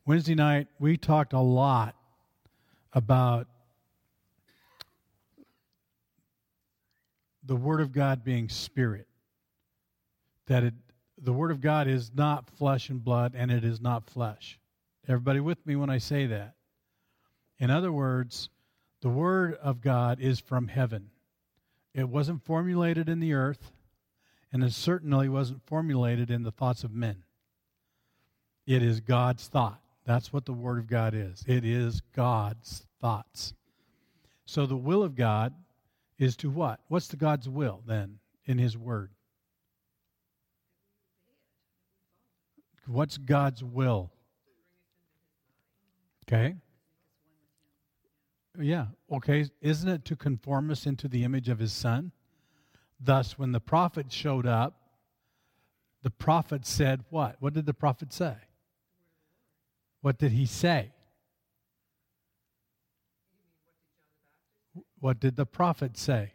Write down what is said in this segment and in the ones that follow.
Wednesday night, we talked a lot about the Word of God being spirit. The Word of God is not flesh and blood, and it is not flesh. Everybody with me when I say that? In other words, the Word of God is from heaven. It wasn't formulated in the earth, and it certainly wasn't formulated in the thoughts of men. It is God's thought. That's what the Word of God is. It is God's thoughts. So the will of God is to what? What's the God's will then in His Word? What's God's will? Okay. Yeah. Okay. Isn't it to conform us into the image of His Son? Thus, when the prophet showed up, the prophet said what? What did the prophet say? What did he say? What did the prophet say?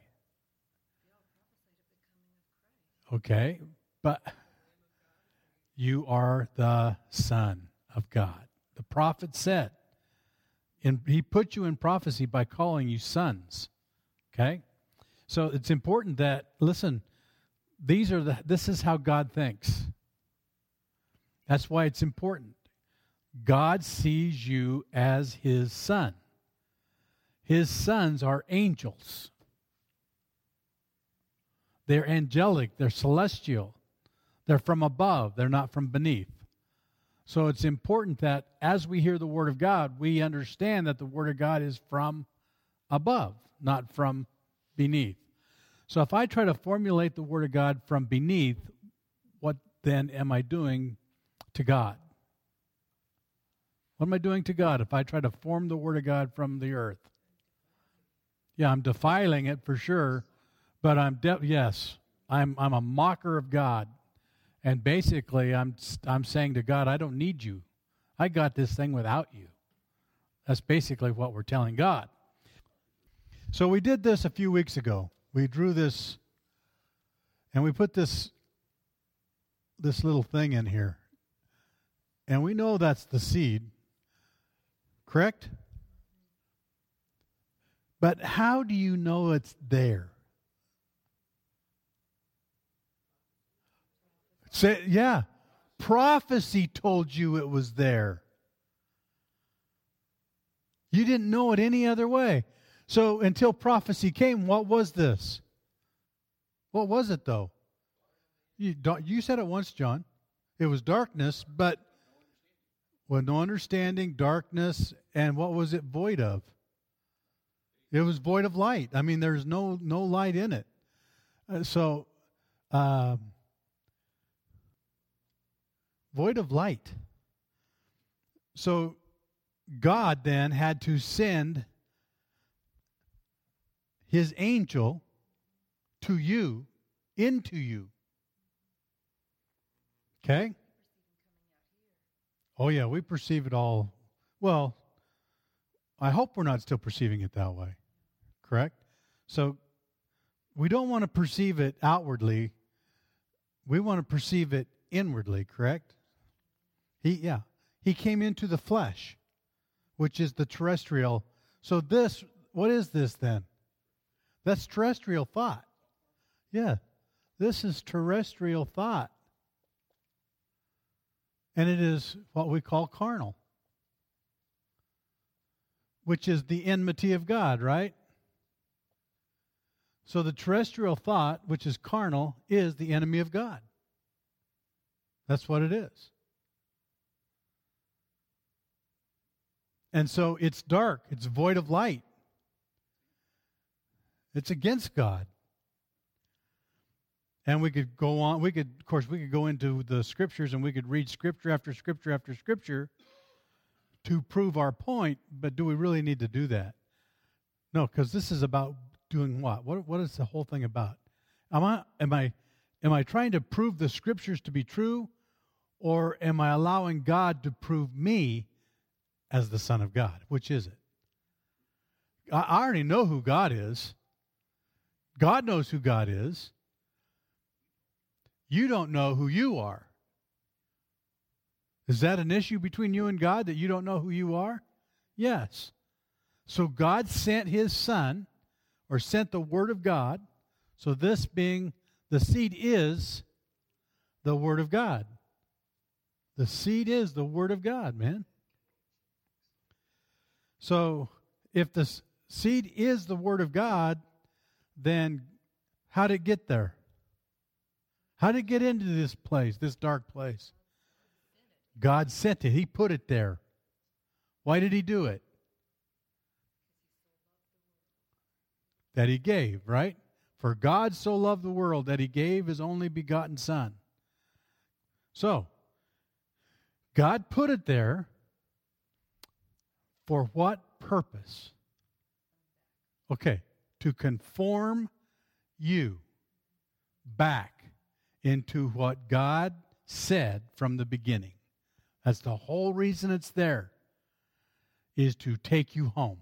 Okay, but you are the Son of God. The prophet said, and he put you in prophecy by calling you sons. Okay? So it's important that, listen, this is how God thinks. That's why it's important. God sees you as His Son. His sons are angels. They're angelic. They're celestial. They're from above. They're not from beneath. So it's important that as we hear the Word of God, we understand that the Word of God is from above, not from beneath. So if I try to formulate the Word of God from beneath, what then am I doing to God? What am I doing to God if I try to form the Word of God from the earth? Yeah, I'm defiling it for sure, but I'm a mocker of God. And basically, I'm saying to God, I don't need you. I got this thing without you. That's basically what we're telling God. So we did this a few weeks ago. We drew this, and we put this little thing in here. And we know that's the seed, correct? But how do you know it's there? Yeah, prophecy told you it was there. You didn't know it any other way. So until prophecy came, what was this? What was it, though? You said it once, John. It was darkness, but with no understanding, darkness, and what was it void of? It was void of light. I mean, there's no light in it. Void of light. So God then had to send His angel to you, into you. Okay? Oh yeah, we perceive it all. Well, I hope we're not still perceiving it that way. Correct? So we don't want to perceive it outwardly. We want to perceive it inwardly, correct? He came into the flesh, which is the terrestrial. So what is this then? That's terrestrial thought. Yeah, this is terrestrial thought. And it is what we call carnal, which is the enmity of God, right? So the terrestrial thought, which is carnal, is the enemy of God. That's what it is. And so it's dark. It's void of light. It's against God. And we could go on. We could go into the Scriptures and we could read Scripture after Scripture after Scripture to prove our point. But do we really need to do that? No, because this is about doing what? What is the whole thing about? Am I trying to prove the Scriptures to be true, or am I allowing God to prove me as the Son of God? Which is it? I already know who God is. God knows who God is. You don't know who you are. Is that an issue between you and God that you don't know who you are? Yes. So God sent his Son, or sent the Word of God. So this being, the seed is the Word of God. The seed is the Word of God, man. So if the seed is the Word of God, then how did it get there? How did it get into this place, this dark place? God sent it. He put it there. Why did he do it? That he gave, right? For God so loved the world that he gave his only begotten Son. So, God put it there for what purpose? Okay, to conform you back into what God said from the beginning. That's the whole reason it's there, is to take you home.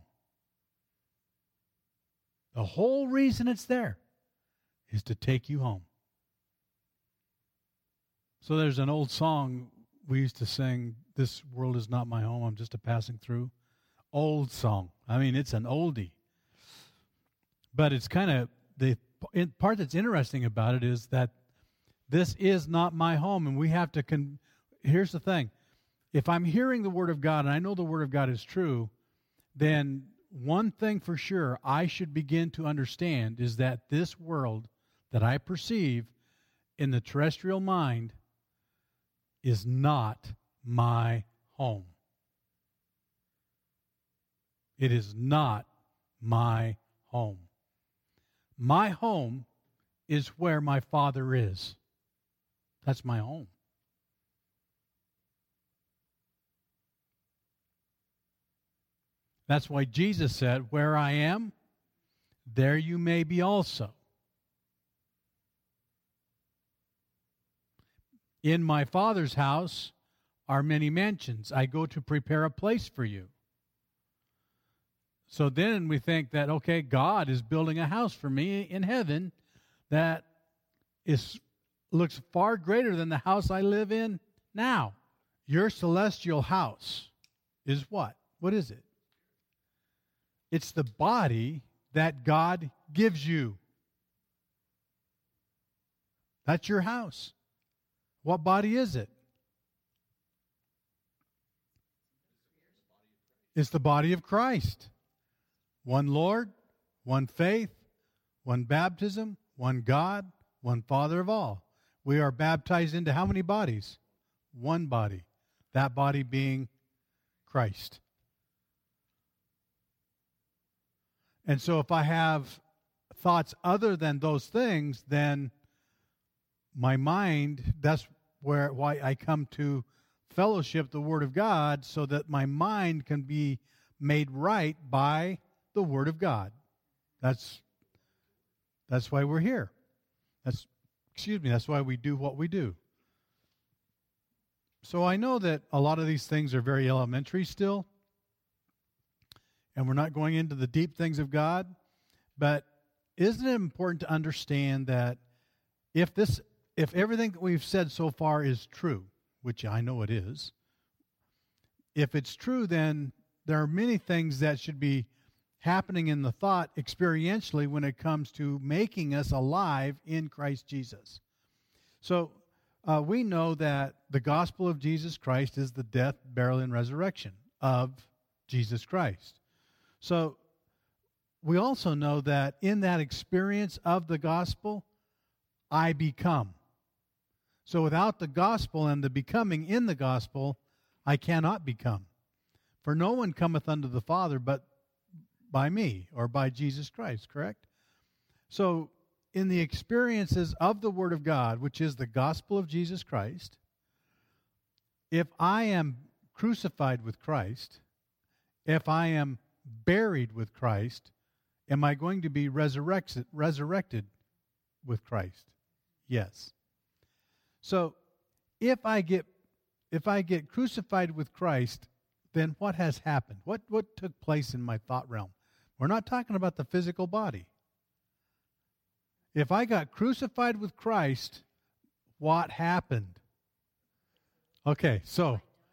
The whole reason it's there is to take you home. So there's an old song we used to sing, "This world is not my home, I'm just a passing through." Old song. I mean, it's an oldie. But it's kind of, the part that's interesting about it is that this is not my home, and we have to, here's the thing. If I'm hearing the Word of God, and I know the Word of God is true, then one thing for sure I should begin to understand is that this world that I perceive in the terrestrial mind is not my home. It is not my home. My home is where my Father is. That's my home. That's why Jesus said, "Where I am, there you may be also." In my Father's house are many mansions. I go to prepare a place for you. So then we think that, okay, God is building a house for me in heaven that looks far greater than the house I live in now. Your celestial house is what? What is it? It's the body that God gives you. That's your house. What body is it? It's the body of Christ. One Lord, one faith, one baptism, one God, one Father of all. We are baptized into how many bodies? One body. That body being Christ. And so if I have thoughts other than those things, then my mind, that's why I come to fellowship the Word of God, so that my mind can be made right by the Word of God. That's why we're here. That's why we do what we do. So I know that a lot of these things are very elementary still, and we're not going into the deep things of God, but isn't it important to understand that if everything that we've said so far is true, which I know it is, if it's true, then there are many things that should be happening in the thought experientially when it comes to making us alive in Christ Jesus. So we know that the gospel of Jesus Christ is the death, burial, and resurrection of Jesus Christ. So we also know that in that experience of the gospel, I become. So without the gospel and the becoming in the gospel, I cannot become. For no one cometh unto the Father but by me, or by Jesus Christ, correct? So in the experiences of the Word of God, which is the gospel of Jesus Christ, if I am crucified with Christ, if I am buried with Christ, am I going to be resurrected with Christ? Yes. So if I get crucified with Christ, then what has happened? What took place in my thought realm? We're not talking about the physical body. If I got crucified with Christ, what happened? Okay, so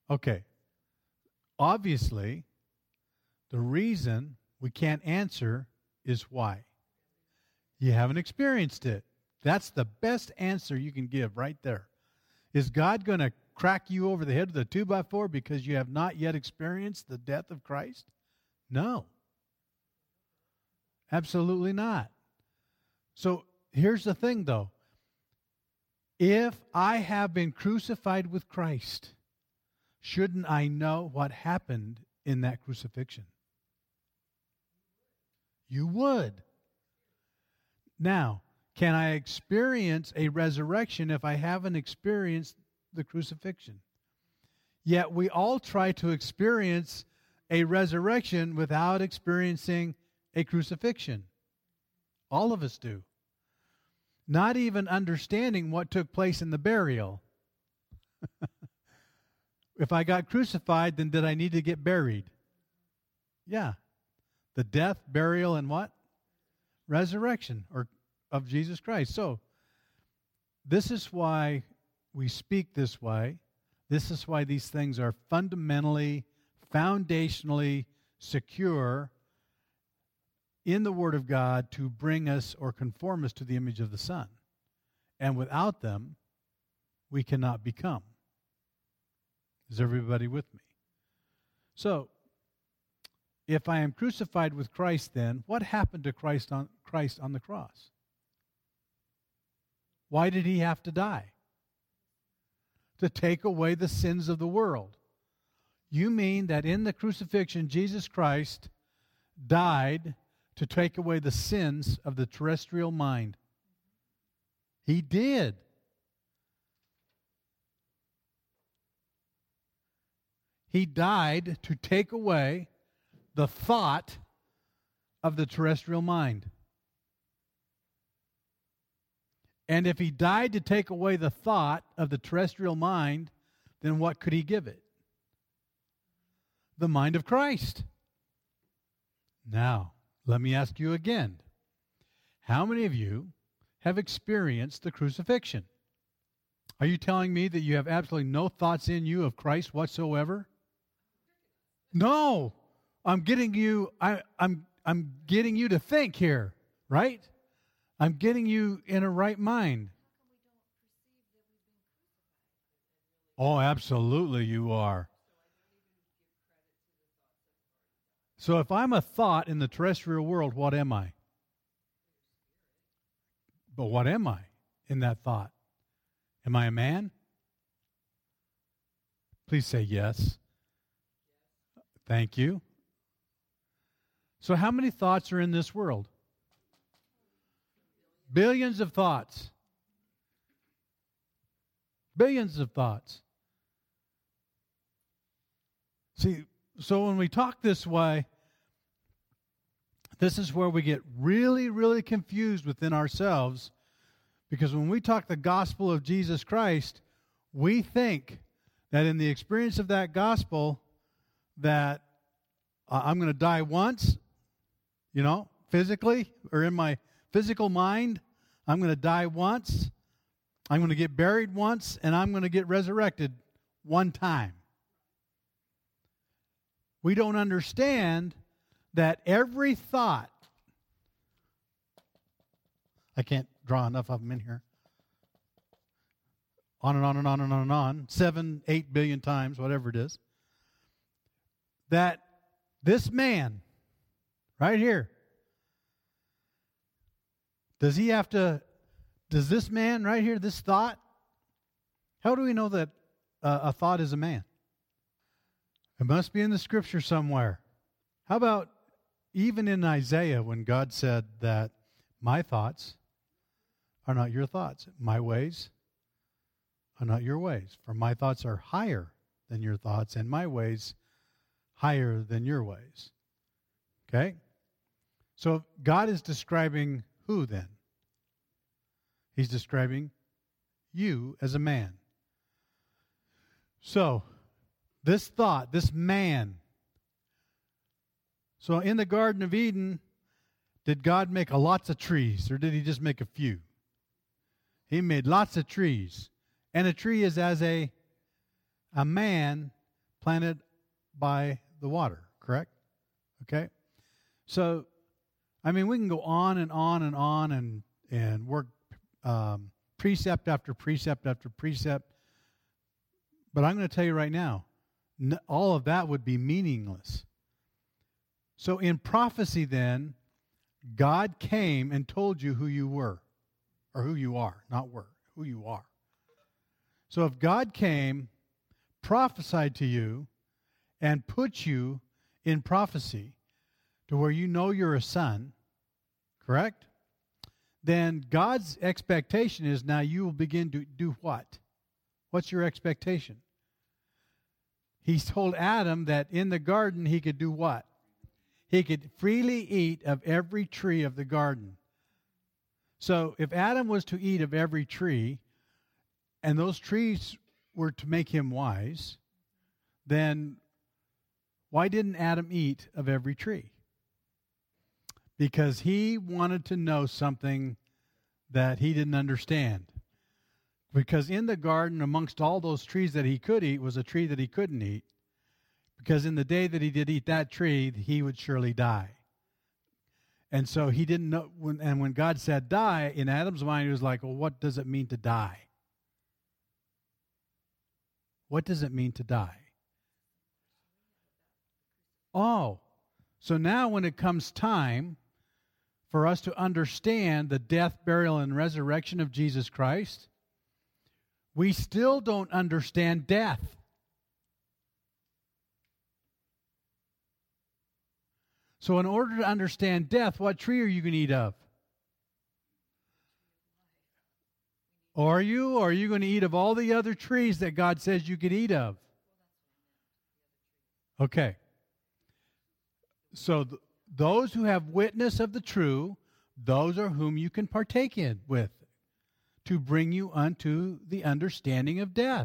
Okay. Obviously, the reason we can't answer is why. You haven't experienced it. That's the best answer you can give right there. Is God going to crack you over the head with a 2x4 because you have not yet experienced the death of Christ? No. Absolutely not. So here's the thing, though. If I have been crucified with Christ, shouldn't I know what happened in that crucifixion? You would. Now, can I experience a resurrection if I haven't experienced the crucifixion? Yet we all try to experience a resurrection without experiencing a crucifixion. All of us do. Not even understanding what took place in the burial. If I got crucified, then did I need to get buried? Yeah. The death, burial, and what? Resurrection of Jesus Christ. So, this is why we speak this way. This is why these things are fundamentally, foundationally secure in the Word of God to bring us or conform us to the image of the Son. And without them, we cannot become. Is everybody with me? So, if I am crucified with Christ, then what happened to Christ on the cross? Why did he have to die? To take away the sins of the world. You mean that in the crucifixion, Jesus Christ died to take away the sins of the terrestrial mind? He did. He died to take away the thought of the terrestrial mind. And if he died to take away the thought of the terrestrial mind, then what could he give it? The mind of Christ. Now, let me ask you again. How many of you have experienced the crucifixion? Are you telling me that you have absolutely no thoughts in you of Christ whatsoever? No. I'm getting you to think here, right? I'm getting you in a right mind. Oh, absolutely you are. So if I'm a thought in the terrestrial world, what am I? But what am I in that thought? Am I a man? Please say yes. Thank you. So how many thoughts are in this world? Billions of thoughts. Billions of thoughts. See, so when we talk this way, this is where we get really, really confused within ourselves, because when we talk the gospel of Jesus Christ, we think that in the experience of that gospel that I'm going to die once, physically, or in my physical mind, I'm going to die once, I'm going to get buried once, and I'm going to get resurrected one time. We don't understand that every thought, I can't draw enough of them in here, on and on and on and on and on, 7-8 billion times, whatever it is, that this man, right here, does this man right here, this thought, how do we know that a thought is a man? It must be in the scripture somewhere. How about even in Isaiah when God said that my thoughts are not your thoughts, my ways are not your ways, for my thoughts are higher than your thoughts, and my ways higher than your ways. Okay? So God is describing who then? He's describing you as a man. So, this thought, this man. So in the Garden of Eden, did God make lots of trees, or did he just make a few? He made lots of trees. And a tree is as a man planted by the water, correct? Okay? So, I mean, we can go on and on and on and work precept after precept after precept. But I'm going to tell you right now, all of that would be meaningless. So in prophecy then, God came and told you who you were, or who you are, not were, who you are. So if God came, prophesied to you, and put you in prophecy to where you know you're a son, correct? Then God's expectation is now you will begin to do what? What's your expectation? He's told Adam that in the garden he could do what? He could freely eat of every tree of the garden. So if Adam was to eat of every tree, and those trees were to make him wise, then why didn't Adam eat of every tree? Because he wanted to know something that he didn't understand. Because in the garden, amongst all those trees that he could eat, was a tree that he couldn't eat. Because in the day that he did eat that tree, he would surely die. And so he didn't know, when God said die, in Adam's mind he was like, well, what does it mean to die? What does it mean to die? Oh, so now when it comes time for us to understand the death, burial, and resurrection of Jesus Christ, we still don't understand death. So in order to understand death, what tree are you going to eat of? Or are you going to eat of all the other trees that God says you could eat of? Okay. So those who have witness of the true, those are whom you can partake in with, to bring you unto the understanding of death.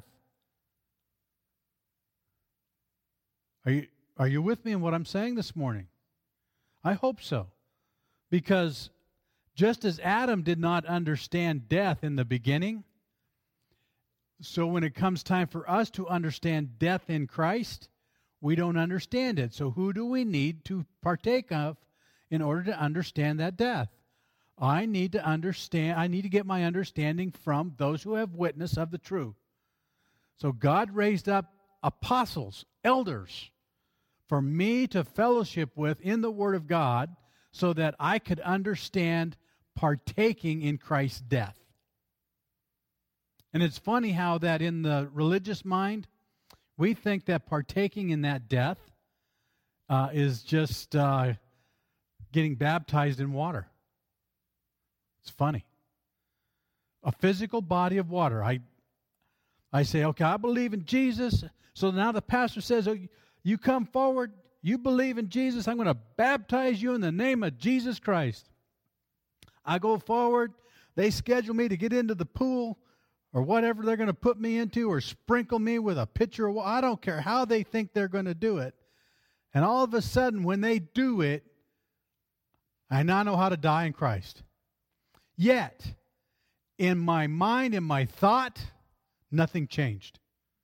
Are you with me in what I'm saying this morning? I hope so. Because just as Adam did not understand death in the beginning, so when it comes time for us to understand death in Christ, we don't understand it. So who do we need to partake of in order to understand that death? I need to get my understanding from those who have witness of the truth. So God raised up apostles, elders, for me to fellowship with in the Word of God so that I could understand partaking in Christ's death. And it's funny how that in the religious mind, we think that partaking in that death is just getting baptized in water. It's funny. A physical body of water. I say, okay, I believe in Jesus. So now the pastor says, oh, you come forward, you believe in Jesus, I'm going to baptize you in the name of Jesus Christ. I go forward, they schedule me to get into the pool or whatever they're going to put me into or sprinkle me with a pitcher of water. I don't care how they think they're going to do it. And all of a sudden, when they do it, I now know how to die in Christ. Yet, in my mind, in my thought, nothing changed.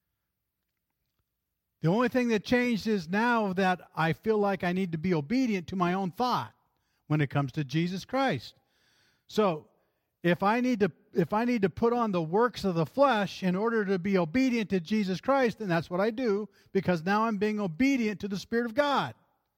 The only thing that changed is now that I feel like I need to be obedient to my own thought when it comes to Jesus Christ. So, if I need to put on the works of the flesh in order to be obedient to Jesus Christ, then that's what I do, because now I'm being obedient to the Spirit of God.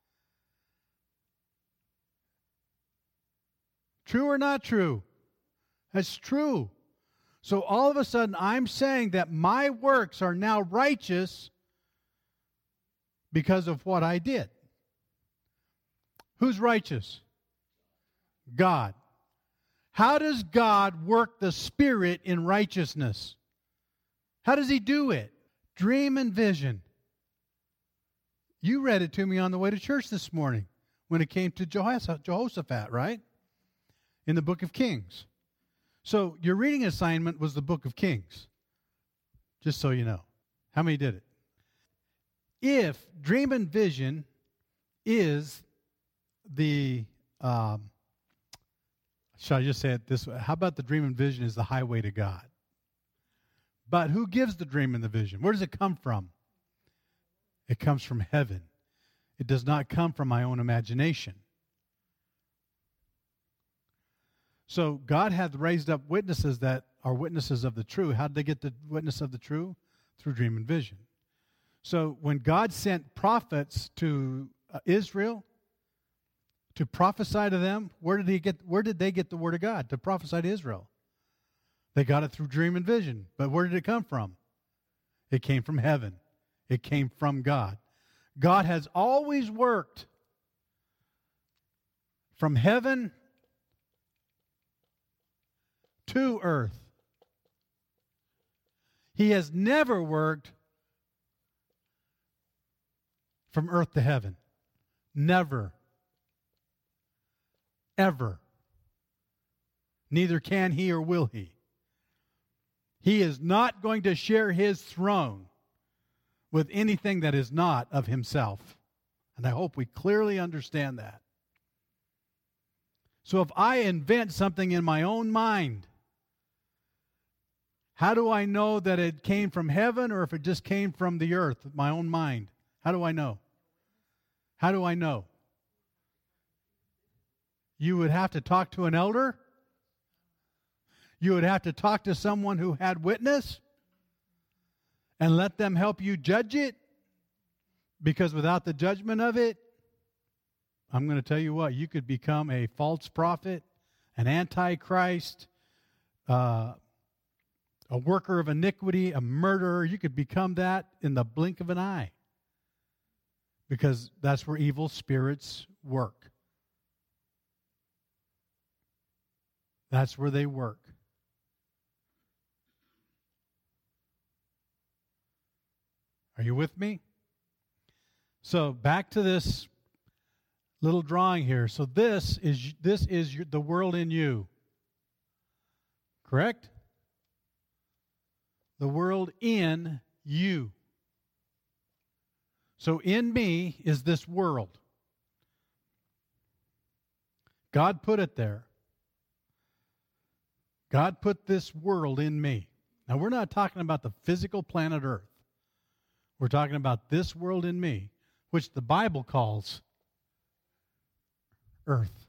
True or not true? That's true. So all of a sudden I'm saying that my works are now righteous because of what I did. Who's righteous? God. How does God work the Spirit in righteousness? How does He do it? Dream and vision. You read it to me on the way to church this morning when it came to Jehoshaphat, right? In the book of Kings. So your reading assignment was the book of Kings. Just so you know. How many did it? If dream and vision is the, shall I just say it this way? How about the dream and vision is the highway to God? But who gives the dream and the vision? Where does it come from? It comes from heaven. It does not come from my own imagination. So God hath raised up witnesses that are witnesses of the true. How did they get the witness of the true? Through dream and vision. So when God sent prophets to Israel to prophesy to them, where did they get the word of God to prophesy to Israel? They got it through dream and vision. But where did it come from? It came from heaven. It came from God. God has always worked from heaven to earth. He has never worked from earth to heaven. Never. Ever. Neither can he or will he. He is not going to share his throne with anything that is not of himself. And I hope we clearly understand that. So if I invent something in my own mind, how do I know that it came from heaven or if it just came from the earth, my own mind? How do I know? How do I know? You would have to talk to an elder. You would have to talk to someone who had witness and let them help you judge it. Because without the judgment of it, I'm going to tell you what, you could become a false prophet, an antichrist, a worker of iniquity, a murderer. You could become that in the blink of an eye. Because that's where evil spirits work. That's where they work. Are you with me? So back to this little drawing here. So this is the world in you. Correct? The world in you. So in me is this world. God put it there. God put this world in me. Now, we're not talking about the physical planet Earth. We're talking about this world in me, which the Bible calls Earth.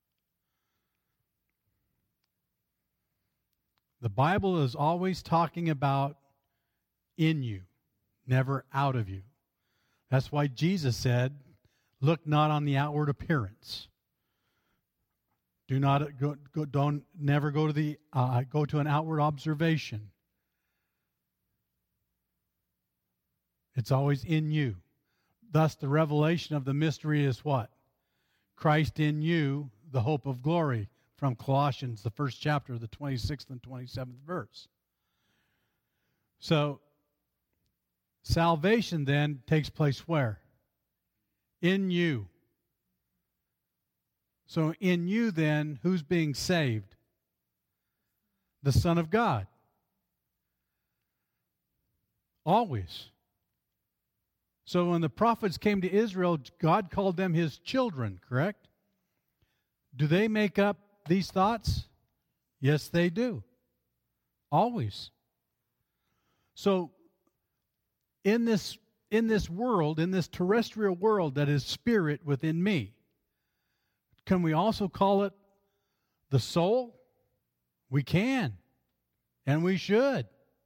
The Bible is always talking about in you, never out of you. That's why Jesus said, look not on the outward appearance. Do not never go to an outward observation. It's always in you. Thus, the revelation of the mystery is what? Christ in you, the hope of glory, from Colossians, the first chapter, the 26th and 27th verse. So, salvation then takes place where? In you. So in you then, who's being saved? The Son of God. Always. So when the prophets came to Israel, God called them his children, correct? Do they make up these thoughts? Yes, they do. Always. So in this world, in this terrestrial world that is spirit within me, can we also call it the soul? We can, and we should.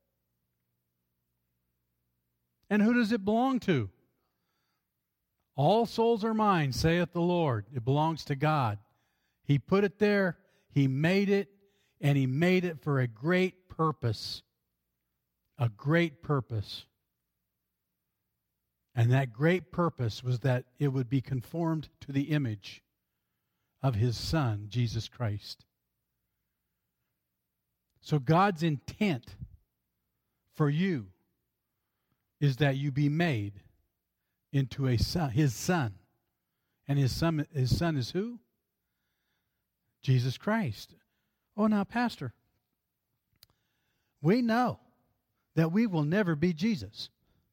And who does it belong to? All souls are mine, saith the Lord. It belongs to God. He put it there, he made it, and he made it for a great purpose. A great purpose. And that great purpose was that it would be conformed to the image of his Son, Jesus Christ. So God's intent for you is that you be made into a son, his Son. And his son is who? Jesus Christ. Oh, now, Pastor, we know that we will never be Jesus.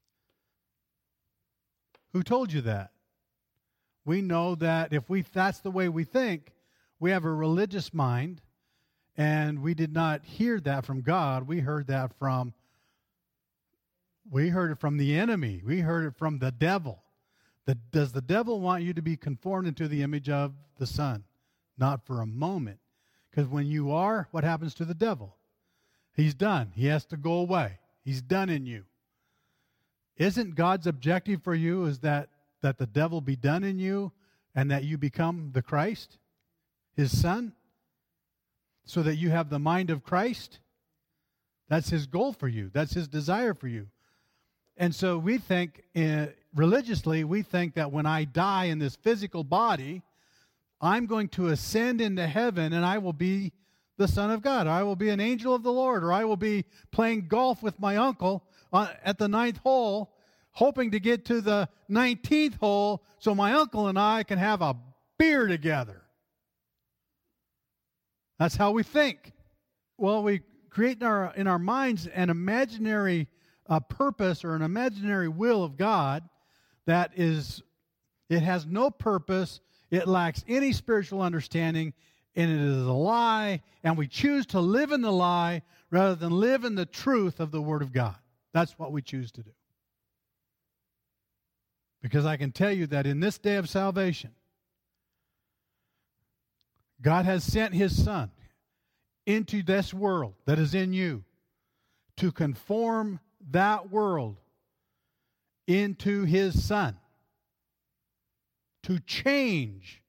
Who told you that? We know that if that's the way we think, we have a religious mind, and we did not hear that from God. We heard that from We heard it from the enemy. We heard it from the devil. Does the devil want you to be conformed into the image of the Son? Not for a moment. Because when you are, what happens to the devil? He's done. He has to go away. He's done in you. Isn't God's objective for you is that the devil be done in you and that you become the Christ, His Son, so that you have the mind of Christ? That's His goal for you. That's His desire for you. And so we think, religiously, we think that when I die in this physical body, I'm going to ascend into heaven and I will be the Son of God. Or I will be an angel of the Lord. Or I will be playing golf with my uncle at the 9th hole, hoping to get to the 19th hole so my uncle and I can have a beer together. That's how we think. Well, we create in our minds an imaginary purpose or an imaginary will of God that it has no purpose, it lacks any spiritual understanding, and it is a lie, and we choose to live in the lie rather than live in the truth of the Word of God. That's what we choose to do. Because I can tell you that in this day of salvation, God has sent His Son into this world that is in you to conform that world into His Son, to change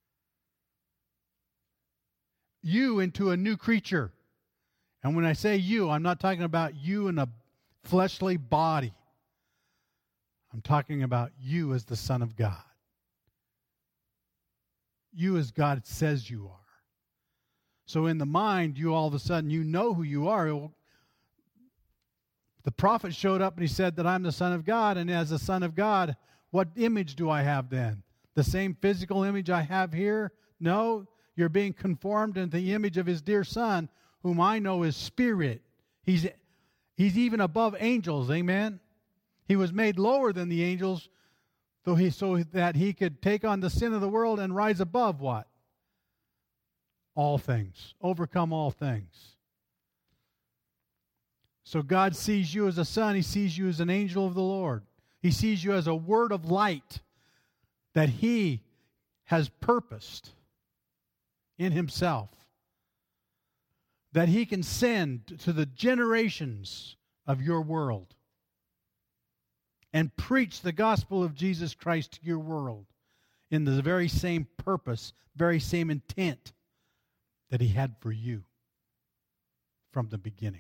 you into a new creature. And when I say you, I'm not talking about you in a fleshly body. I'm talking about you as the Son of God. You as God says you are. So in the mind, you all of a sudden, you know who you are. The prophet showed up and he said that I'm the Son of God. And as the Son of God, what image do I have then? The same physical image I have here? No, you're being conformed into the image of His dear Son, whom I know is Spirit. He's even above angels, amen? He was made lower than the angels so that He could take on the sin of the world and rise above what? All things. Overcome all things. So God sees you as a son. He sees you as an angel of the Lord. He sees you as a word of light that He has purposed in Himself, that He can send to the generations of your world and preach the gospel of Jesus Christ to your world in the very same purpose, very same intent that He had for you from the beginning.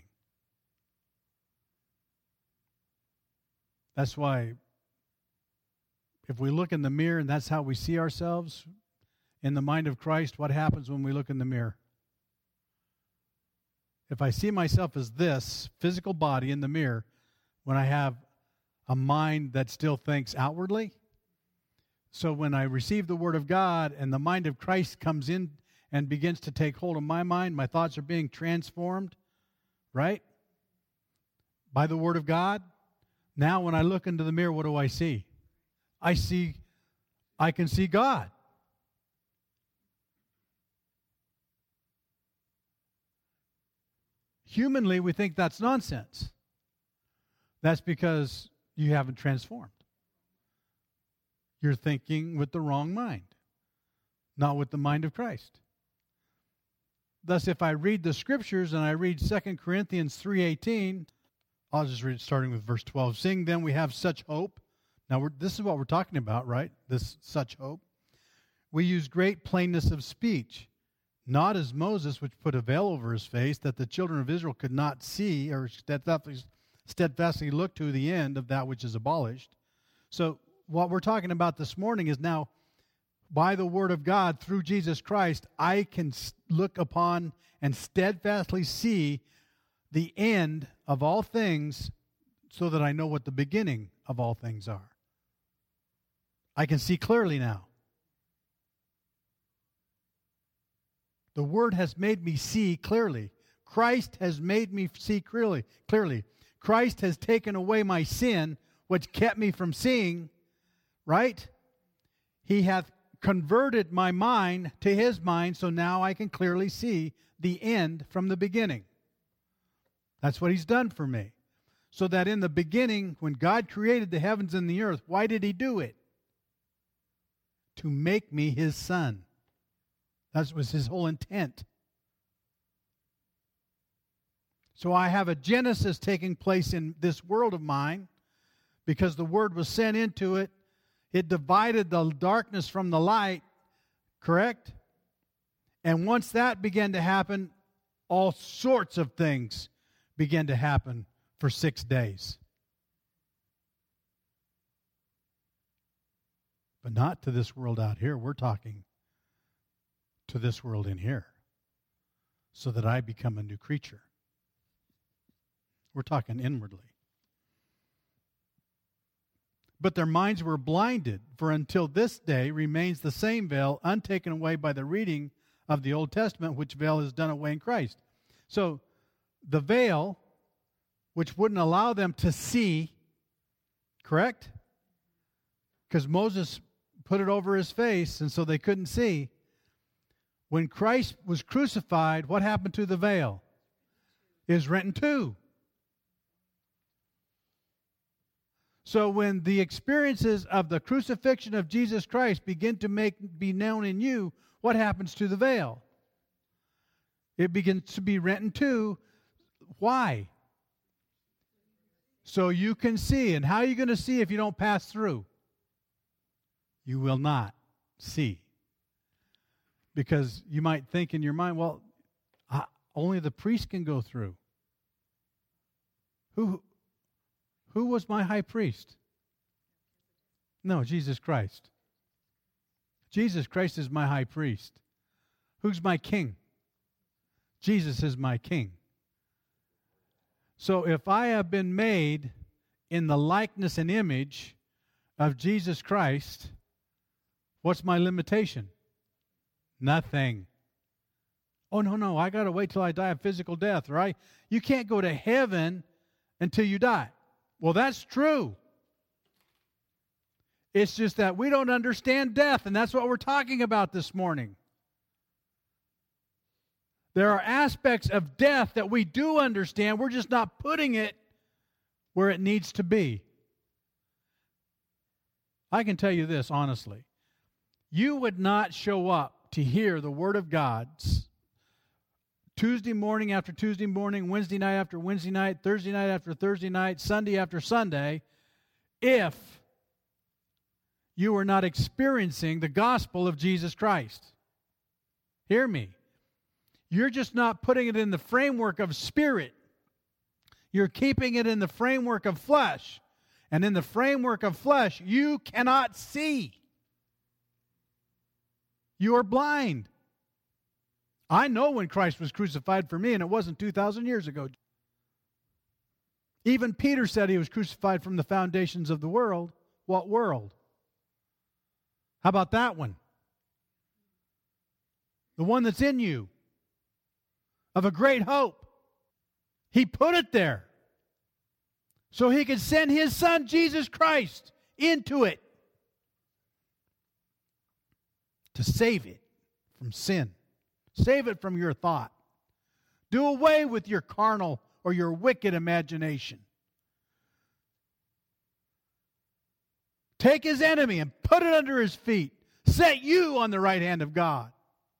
That's why if we look in the mirror and that's how we see ourselves in the mind of Christ, what happens when we look in the mirror? If I see myself as this physical body in the mirror, when I have a mind that still thinks outwardly, so when I receive the Word of God and the mind of Christ comes in and begins to take hold of my mind, my thoughts are being transformed, right? By the Word of God. Now when I look into the mirror, what do I see? I can see God. Humanly, we think that's nonsense. That's because you haven't transformed. You're thinking with the wrong mind, not with the mind of Christ. Thus, if I read the Scriptures and I read 2 Corinthians 3:18, I'll just read it starting with verse 12. Seeing then we have such hope. Now, this is what we're talking about, right? This such hope. We use great plainness of speech, not as Moses, which put a veil over his face, that the children of Israel could not see or steadfastly look to the end of that which is abolished. So what we're talking about this morning is now, by the Word of God, through Jesus Christ, I can look upon and steadfastly see the end of all things so that I know what the beginning of all things are. I can see clearly now. The Word has made me see clearly. Christ has made me see clearly. Christ has taken away my sin, which kept me from seeing, right? He hath converted my mind to His mind, so now I can clearly see the end from the beginning. That's what He's done for me. So that in the beginning, when God created the heavens and the earth, why did He do it? To make me His son. That was His whole intent. So I have a Genesis taking place in this world of mine because the Word was sent into it. It divided the darkness from the light, correct? And once that began to happen, all sorts of things began to happen for 6 days. But not to this world out here. We're talking to this world in here, so that I become a new creature. We're talking inwardly. But their minds were blinded, for until this day remains the same veil, untaken away by the reading of the Old Testament, which veil is done away in Christ. So the veil, which wouldn't allow them to see, correct? Because Moses put it over his face, and so they couldn't see. When Christ was crucified, what happened to the veil? It was rent in two. So when the experiences of the crucifixion of Jesus Christ begin to be known in you, what happens to the veil? It begins to be rent in two. Why? So you can see. And how are you going to see if you don't pass through? You will not see. Because you might think in your mind, well, only the priest can go through. Who was my high priest? No, Jesus Christ. Jesus Christ is my high priest. Who's my king? Jesus is my king. So if I have been made in the likeness and image of Jesus Christ, what's my limitation? Nothing. Oh, no, I got to wait till I die a physical death, right? You can't go to heaven until you die. Well, that's true. It's just that we don't understand death, and that's what we're talking about this morning. There are aspects of death that we do understand. We're just not putting it where it needs to be. I can tell you this honestly. You would not show up to hear the Word of God Tuesday morning after Tuesday morning, Wednesday night after Wednesday night, Thursday night after Thursday night, Sunday after Sunday, if you are not experiencing the gospel of Jesus Christ. Hear me. You're just not putting it in the framework of spirit. You're keeping it in the framework of flesh. And in the framework of flesh, you cannot see. You are blind. I know when Christ was crucified for me, and it wasn't 2,000 years ago. Even Peter said he was crucified from the foundations of the world. What world? How about that one? The one that's in you, of a great hope. He put it there so He could send His Son, Jesus Christ, into it to save it from sin. Save it from your thought. Do away with your carnal or your wicked imagination. Take His enemy and put it under His feet. Set you on the right hand of God.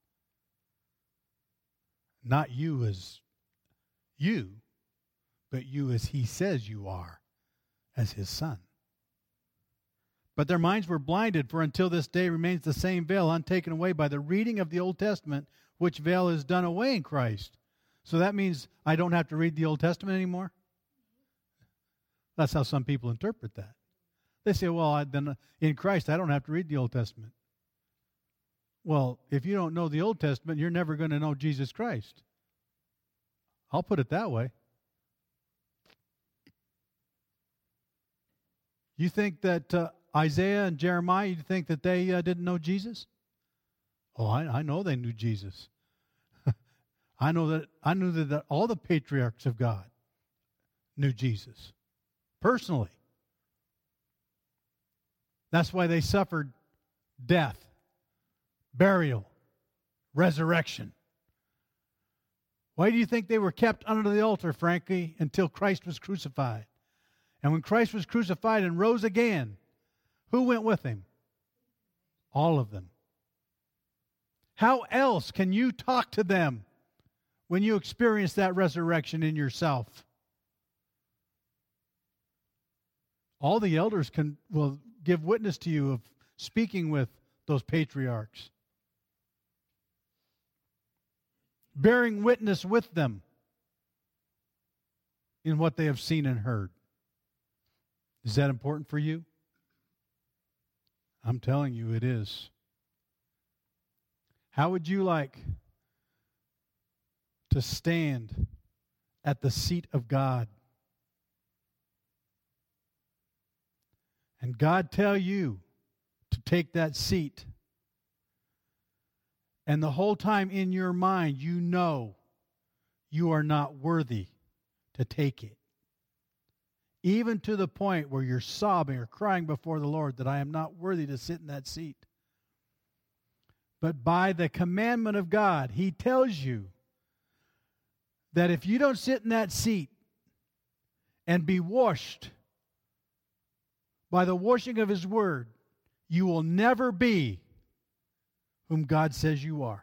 Not you as you, but you as He says you are, as His Son. But their minds were blinded, for until this day remains the same veil, untaken away by the reading of the Old Testament, which veil is done away in Christ. So that means I don't have to read the Old Testament anymore? That's how some people interpret that. They say, well, then in Christ I don't have to read the Old Testament. Well, if you don't know the Old Testament, you're never going to know Jesus Christ. I'll put it that way. You think that Isaiah and Jeremiah, you think that they didn't know Jesus? Oh, I know they knew Jesus. I knew that all the patriarchs of God knew Jesus personally. That's why they suffered death, burial, resurrection. Why do you think they were kept under the altar, frankly, until Christ was crucified? And when Christ was crucified and rose again, who went with him? All of them. How else can you talk to them when you experience that resurrection in yourself? All the elders will give witness to you of speaking with those patriarchs, bearing witness with them in what they have seen and heard. Is that important for you? I'm telling you it is. How would you like to stand at the seat of God and God tell you to take that seat, and the whole time in your mind you know you are not worthy to take it? Even to the point where you're sobbing or crying before the Lord that I am not worthy to sit in that seat. But by the commandment of God, He tells you that if you don't sit in that seat and be washed by the washing of His Word, you will never be whom God says you are.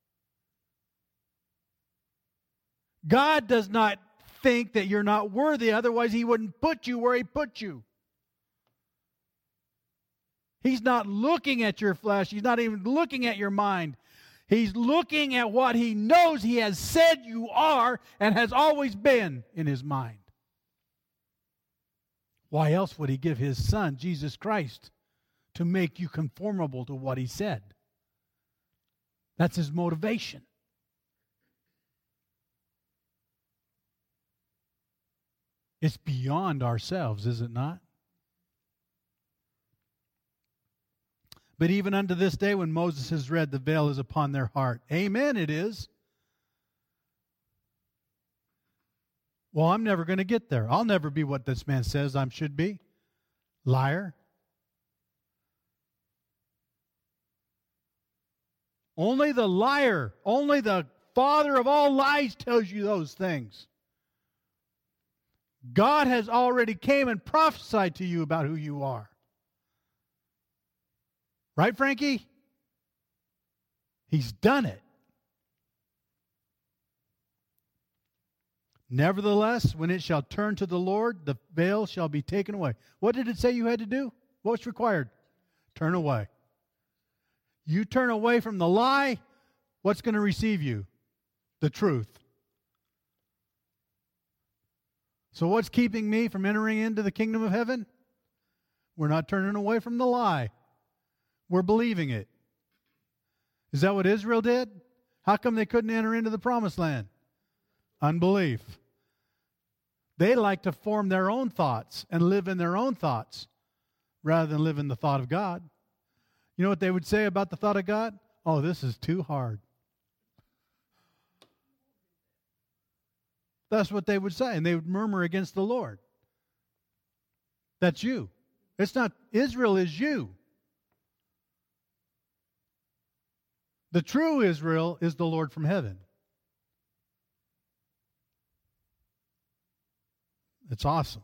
God does not think that you're not worthy, otherwise He wouldn't put you where He put you. He's not looking at your flesh. He's not even looking at your mind. He's looking at what He knows He has said you are and has always been in His mind. Why else would He give His Son, Jesus Christ, to make you conformable to what He said? That's His motivation. It's beyond ourselves, is it not? But even unto this day, when Moses has read, the veil is upon their heart. Amen, it is. Well, I'm never going to get there. I'll never be what this man says I should be. Liar. Only the liar, only the father of all lies tells you those things. God has already came and prophesied to you about who you are. Right, Frankie? He's done it. Nevertheless, when it shall turn to the Lord, the veil shall be taken away. What did it say you had to do? What's required? Turn away. You turn away from the lie, what's going to receive you? The truth. So what's keeping me from entering into the kingdom of heaven? We're not turning away from the lie. We're believing it. Is that what Israel did? How come they couldn't enter into the promised land? Unbelief. They like to form their own thoughts and live in their own thoughts rather than live in the thought of God. You know what they would say about the thought of God? Oh, this is too hard. That's what they would say, and they would murmur against the Lord. That's you. It's not, Israel is you. The true Israel is the Lord from heaven. It's awesome.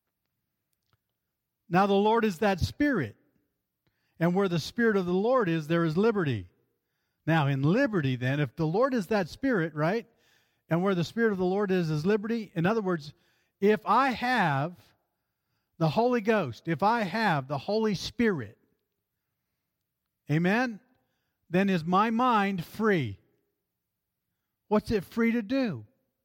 Now the Lord is that Spirit. And where the Spirit of the Lord is, there is liberty. Now in liberty then, if the Lord is that Spirit, right? And where the Spirit of the Lord is liberty. In other words, if I have the Holy Ghost, if I have the Holy Spirit, amen, then is my mind free. What's it free to do?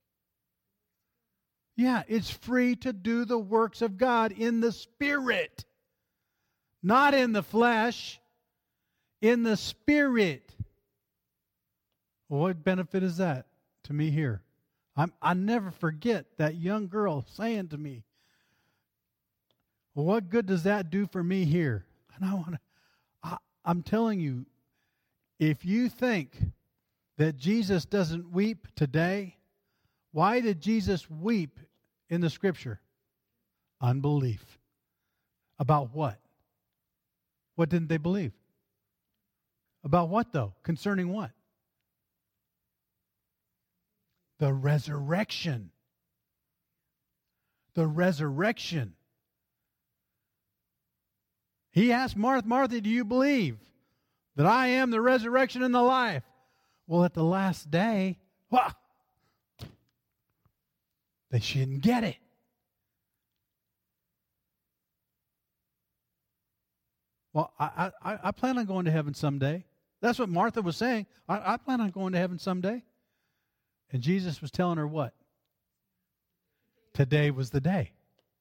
Yeah, it's free to do the works of God in the Spirit. Not in the flesh, in the Spirit. Well, what benefit is that to me here? I never forget that young girl saying to me, well, what good does that do for me here? And I'm telling you, if you think that Jesus doesn't weep today, why did Jesus weep in the Scripture? Unbelief. About what? What didn't they believe? About what, though? Concerning what? The resurrection. The resurrection. He asked Martha, Martha, do you believe that I am the resurrection and the life? Well, at the last day, she didn't get it. Well, I plan on going to heaven someday. That's what Martha was saying. I plan on going to heaven someday. And Jesus was telling her what? Today was the day.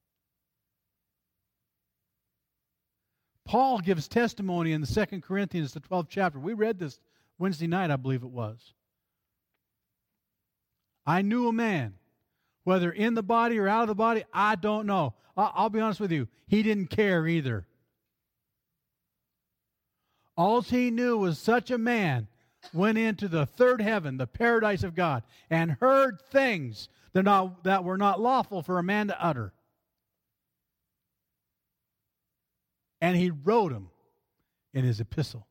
Paul gives testimony in the 2 Corinthians, the 12th chapter. We read this Wednesday night, I believe it was. I knew a man, whether in the body or out of the body, I don't know. I'll be honest with you. He didn't care either. All he knew was such a man went into the third heaven, the paradise of God, and heard things that were not lawful for a man to utter. And he wrote them in his epistle.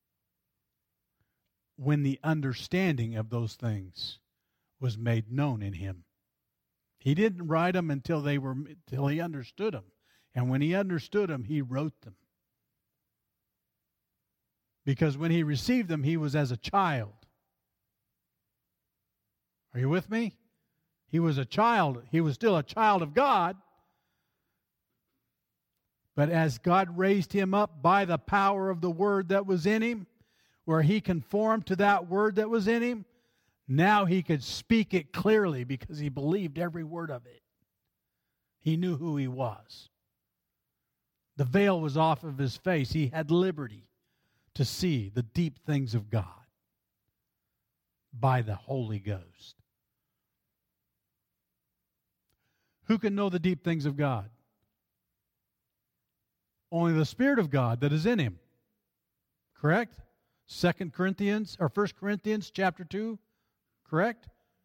When the understanding of those things was made known in him. He didn't write them until he understood them. And when he understood them, he wrote them. Because when he received them, he was as a child. Are you with me? He was a child. He was still a child of God. But as God raised him up by the power of the word that was in him, where he conformed to that word that was in him, now he could speak it clearly because he believed every word of it. He knew who he was. The veil was off of his face. He had liberty to see the deep things of God by the Holy Ghost. Who can know the deep things of God? Only the Spirit of God that is in him. Correct? 2 Corinthians or 1 Corinthians chapter 2. Correct?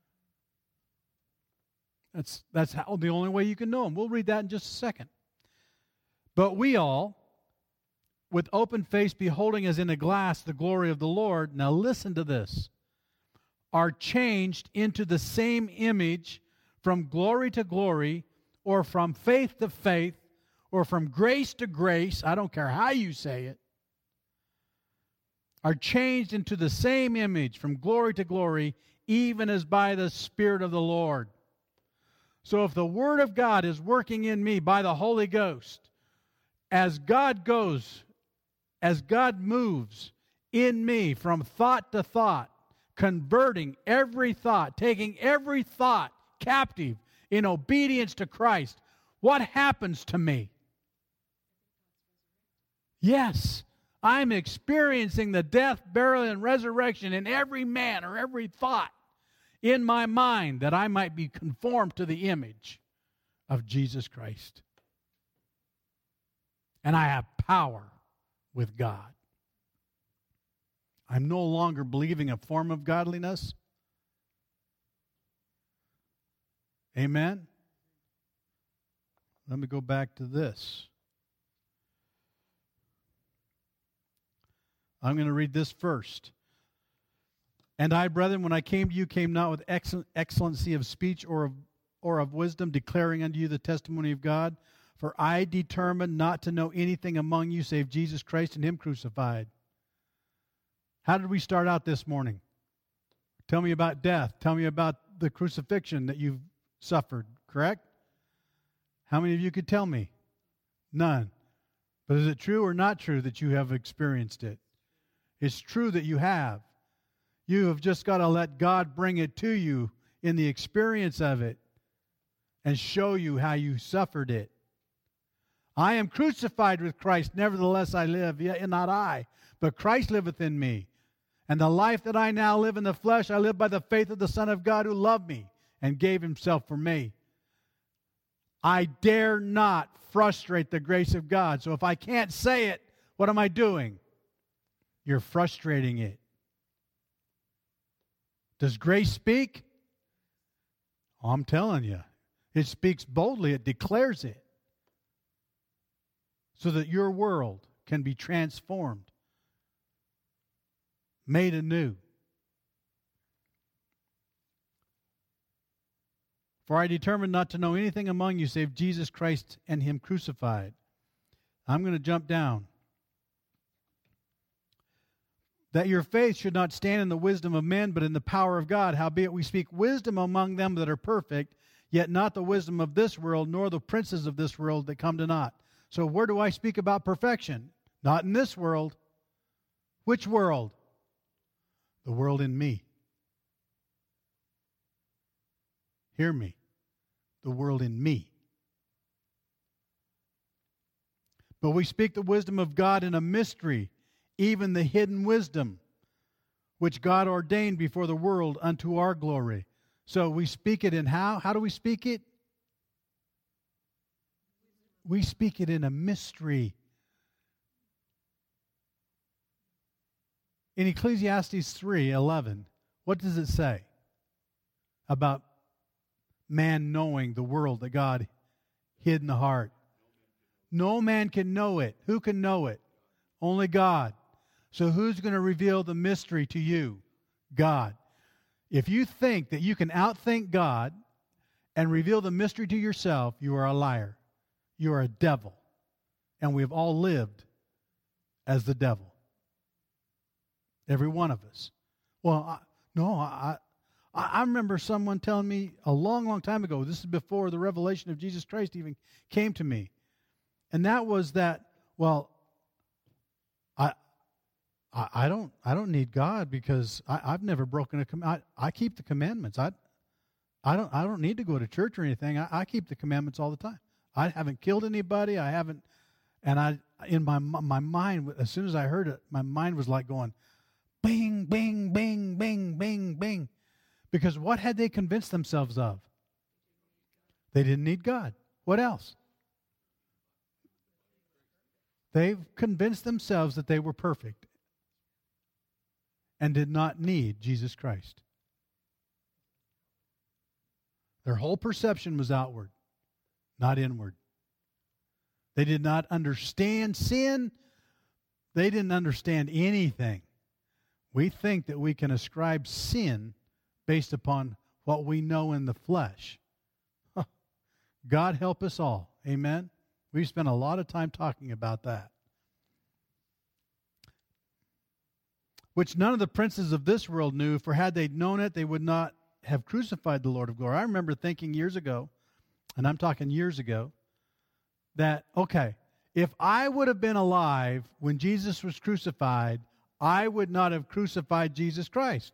That's how the only way you can know him. We'll read that in just a second. But we all, with open face, beholding as in a glass the glory of the Lord, now listen to this, are changed into the same image from glory to glory, or from faith to faith, or from grace to grace, I don't care how you say it, are changed into the same image from glory to glory, even as by the Spirit of the Lord. So if the Word of God is working in me by the Holy Ghost, as God goes, as God moves in me from thought to thought, converting every thought, taking every thought captive in obedience to Christ, what happens to me? Yes, I'm experiencing the death, burial, and resurrection in every man or every thought in my mind, that I might be conformed to the image of Jesus Christ. And I have power with God. I'm no longer believing a form of godliness. Amen? Let me go back to this. I'm going to read this first. And I, brethren, when I came to you, came not with excellency of speech or of wisdom, declaring unto you the testimony of God. For I determined not to know anything among you save Jesus Christ and Him crucified. How did we start out this morning? Tell me about death. Tell me about the crucifixion that you've suffered, correct? How many of you could tell me? None. But is it true or not true that you have experienced it? It's true that you have. You have just got to let God bring it to you in the experience of it and show you how you suffered it. I am crucified with Christ, nevertheless I live, yet not I, but Christ liveth in me. And the life that I now live in the flesh, I live by the faith of the Son of God who loved me and gave Himself for me. I dare not frustrate the grace of God. So if I can't say it, what am I doing? You're frustrating it. Does grace speak? Oh, I'm telling you. It speaks boldly. It declares it. So that your world can be transformed, made anew. For I determined not to know anything among you save Jesus Christ and Him crucified. I'm going to jump down. That your faith should not stand in the wisdom of men, but in the power of God. Howbeit we speak wisdom among them that are perfect, yet not the wisdom of this world, nor the princes of this world that come to naught. So where do I speak about perfection? Not in this world. Which world? The world in me. Hear me. The world in me. But we speak the wisdom of God in a mystery, even the hidden wisdom, which God ordained before the world unto our glory. So we speak it in how? How do we speak it? We speak it in a mystery. In Ecclesiastes 3:11, what does it say about man knowing the world that God hid in the heart? No man can know it. Who can know it? Only God. So who's going to reveal the mystery to you? God. If you think that you can outthink God and reveal the mystery to yourself, you are a liar. You are a devil. And we've all lived as the devil. Every one of us. Well, I remember someone telling me a long, long time ago, this is before the revelation of Jesus Christ even came to me. And that was that, well, I don't need God because I've never broken a commandment. I keep the commandments. I don't need to go to church or anything. I keep the commandments all the time. I haven't killed anybody. I haven't, and in my mind, as soon as I heard it, my mind was like going, bing, bing, bing, bing, bing, bing. Because what had they convinced themselves of? They didn't need God. What else? They've convinced themselves that they were perfect and did not need Jesus Christ. Their whole perception was outward, not inward. They did not understand sin. They didn't understand anything. We think that we can ascribe sin based upon what we know in the flesh. God help us all. Amen? We spent a lot of time talking about that. Which none of the princes of this world knew, for had they known it, they would not have crucified the Lord of glory. I remember thinking years ago, and I'm talking years ago, that, okay, if I would have been alive when Jesus was crucified, I would not have crucified Jesus Christ.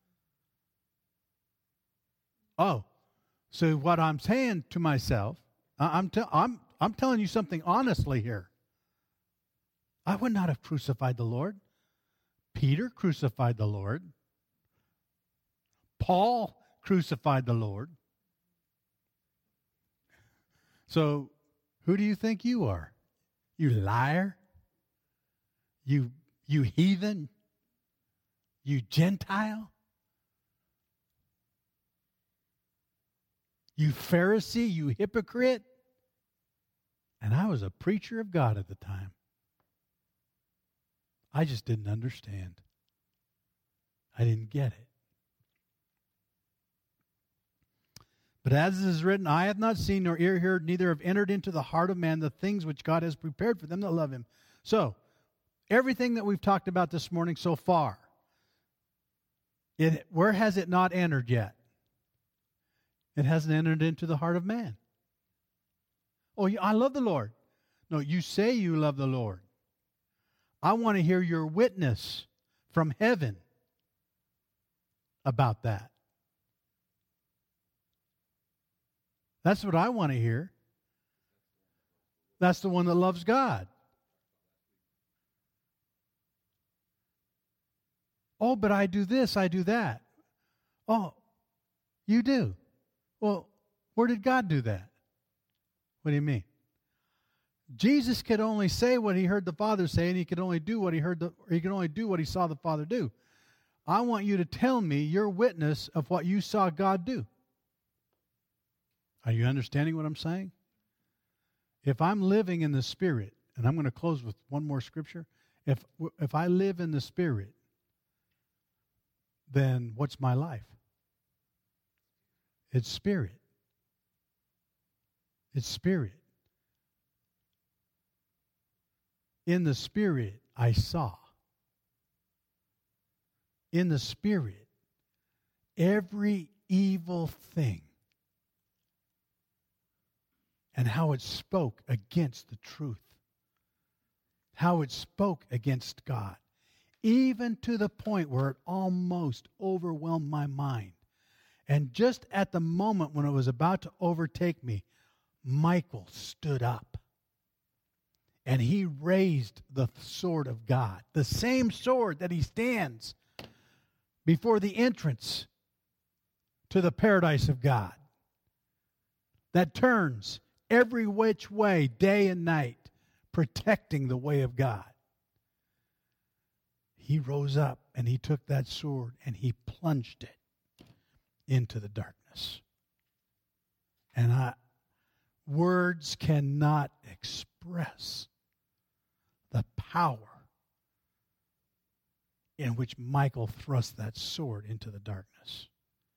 Oh, so what I'm saying to myself, I'm telling you something honestly here. I would not have crucified the Lord. Peter crucified the Lord. Paul crucified the Lord. So, who do you think you are? You liar? You heathen? You Gentile? You Pharisee? You hypocrite? And I was a preacher of God at the time. I just didn't understand. I didn't get it. But as it is written, eye hath not seen nor ear heard, neither have entered into the heart of man the things which God has prepared for them that love him. So, everything that we've talked about this morning so far, where has it not entered yet? It hasn't entered into the heart of man. Oh, I love the Lord. No, you say you love the Lord. I want to hear your witness from heaven about that. That's what I want to hear. That's the one that loves God. Oh, but I do this, I do that. Oh, you do? Well, where did God do that? What do you mean? Jesus could only say what he heard the Father say, and he could only do what he could only do what he saw the Father do. I want you to tell me your witness of what you saw God do. Are you understanding what I'm saying? If I'm living in the Spirit, and I'm going to close with one more scripture. If I live in the Spirit, then what's my life? It's Spirit. It's Spirit. In the Spirit, I saw. In the Spirit, every evil thing and how it spoke against the truth, how it spoke against God, even to the point where it almost overwhelmed my mind. And just at the moment when it was about to overtake me, Michael stood up and he raised the sword of God, the same sword that he stands before the entrance to the paradise of God, that turns every which way, day and night, protecting the way of God. He rose up and he took that sword and he plunged it into the darkness. And words cannot express the power in which Michael thrust that sword into the darkness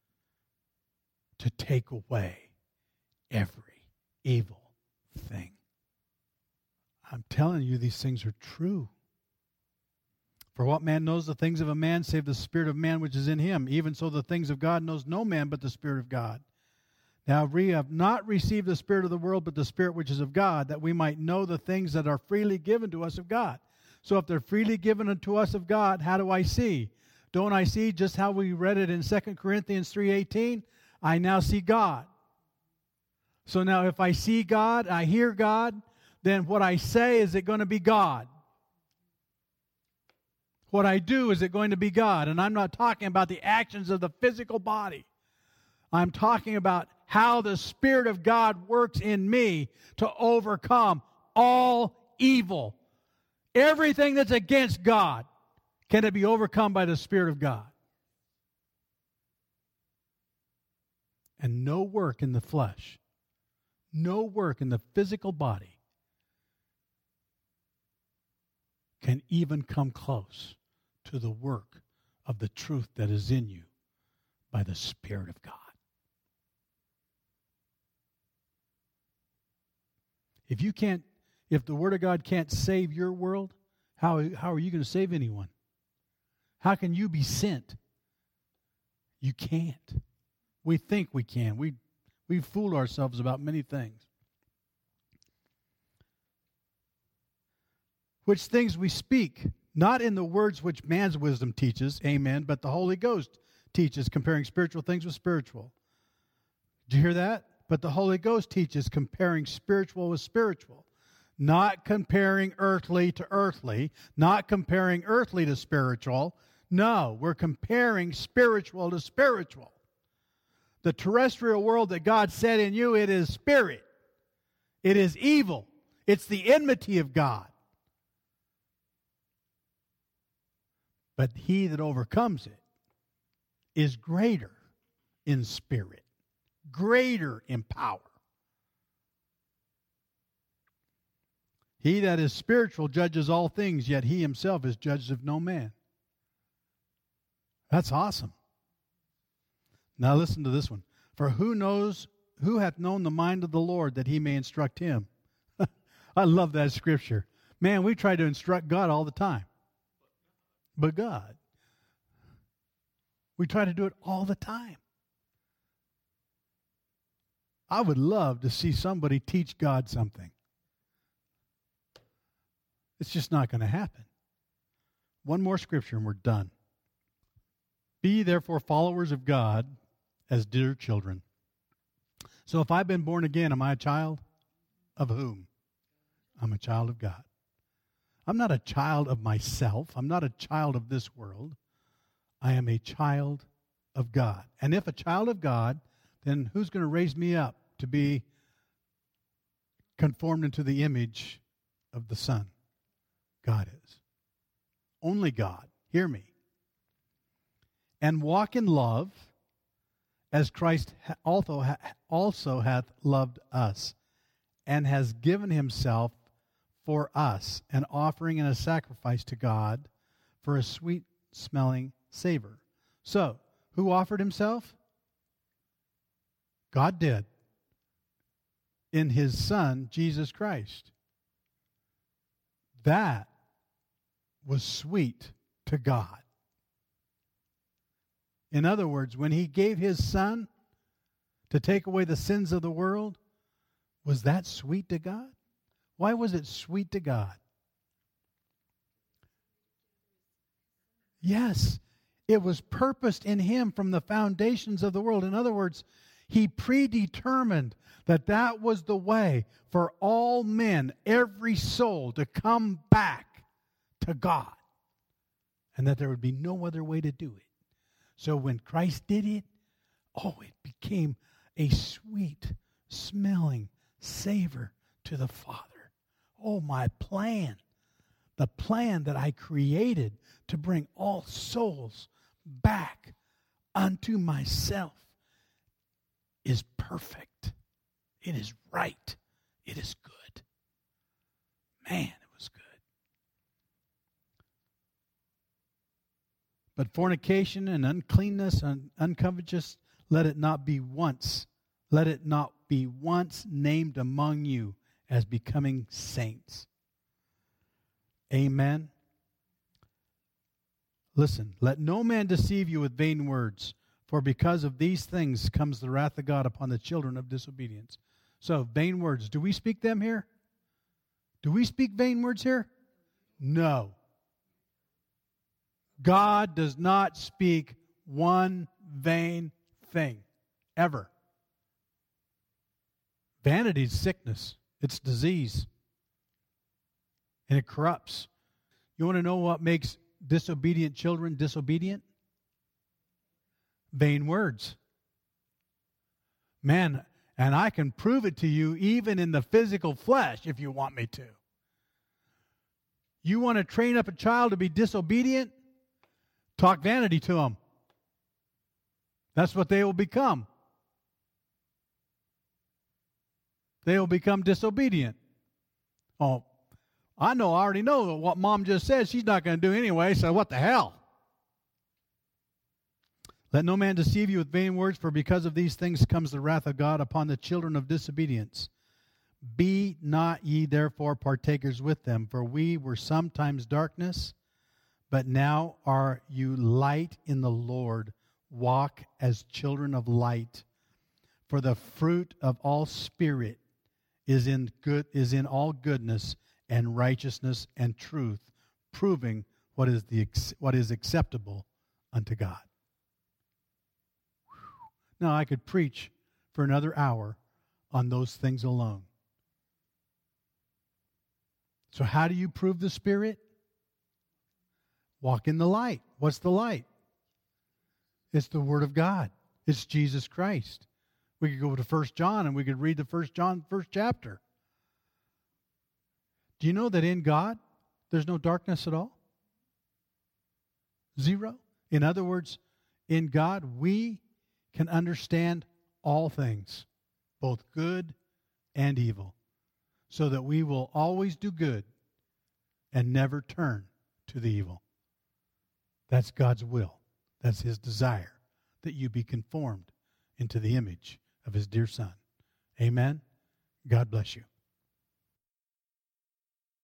to take away every evil thing. I'm telling you, these things are true. For what man knows the things of a man, save the spirit of man which is in him? Even so the things of God knows no man but the Spirit of God. Now we have not received the spirit of the world, but the Spirit which is of God, that we might know the things that are freely given to us of God. So if they're freely given unto us of God, how do I see? Don't I see just how we read it in 2 Corinthians 3:18? I now see God. So now if I see God, I hear God, then what I say, is it going to be God? What I do, is it going to be God? And I'm not talking about the actions of the physical body. I'm talking about how the Spirit of God works in me to overcome all evil. Everything that's against God, can it be overcome by the Spirit of God? And no work in the flesh, no work in the physical body can even come close to the work of the truth that is in you by the Spirit of God. If the Word of God can't save your world, how are you going to save anyone? How can you be sent? You can't. We think we can. We fool ourselves about many things. Which things we speak, not in the words which man's wisdom teaches, amen, but the Holy Ghost teaches, comparing spiritual things with spiritual. Did you hear that? But the Holy Ghost teaches comparing spiritual with spiritual. Not comparing earthly to earthly, not comparing earthly to spiritual. No, we're comparing spiritual to spiritual. The terrestrial world that God set in you, it is spirit. It is evil. It's the enmity of God. But he that overcomes it is greater in spirit, greater in power. He that is spiritual judges all things, yet he himself is judged of no man. That's awesome. Now listen to this one. For who hath known the mind of the Lord that he may instruct him? I love that scripture. Man, we try to instruct God all the time. But God, we try to do it all the time. I would love to see somebody teach God something. It's just not going to happen. One more scripture and we're done. Be ye therefore followers of God as dear children. So if I've been born again, am I a child of whom? I'm a child of God. I'm not a child of myself. I'm not a child of this world. I am a child of God. And if a child of God, then who's going to raise me up to be conformed into the image of the Son? God is. Only God. Hear me. And walk in love as Christ also hath loved us and has given himself for us, an offering and a sacrifice to God for a sweet-smelling savor. So, who offered himself? God did. In his Son, Jesus Christ. That was sweet to God. In other words, when he gave his Son to take away the sins of the world, was that sweet to God? Why was it sweet to God? Yes, it was purposed in him from the foundations of the world. In other words, he predetermined that that was the way for all men, every soul, to come back to God, and that there would be no other way to do it. So when Christ did it, it became a sweet smelling savor to the Father. Oh, my plan, the plan that I created to bring all souls back unto myself is perfect. It is right. It is good. Man, it was good. But fornication and uncleanness and uncovetousness, let it not be once named among you as becoming saints. Amen. Listen, let no man deceive you with vain words, for because of these things comes the wrath of God upon the children of disobedience. So, vain words, do we speak them here? Do we speak vain words here? No. God does not speak one vain thing, ever. Vanity is sickness. It's disease. And it corrupts. You want to know what makes disobedient children disobedient? Vain words. Man, and I can prove it to you even in the physical flesh if you want me to. You want to train up a child to be disobedient? Talk vanity to them. That's what they will become. They will become disobedient. Oh, I already know what mom just said she's not going to do anyway, so what the hell? Let no man deceive you with vain words, for because of these things comes the wrath of God upon the children of disobedience. Be not ye therefore partakers with them, for we were sometimes darkness, but now are you light in the Lord. Walk as children of light. For the fruit of all spirit is in all goodness and righteousness and truth, proving what is acceptable unto God. Now, I could preach for another hour on those things alone. So how do you prove the Spirit? Walk in the light. What's the light? It's the Word of God. It's Jesus Christ. We could go to 1 John and we could read the 1 John first chapter. Do you know that in God there's no darkness at all? Zero. In other words, in God we can understand all things, both good and evil, so that we will always do good and never turn to the evil. That's God's will. That's His desire, that you be conformed into the image of His dear Son. Amen. God bless you.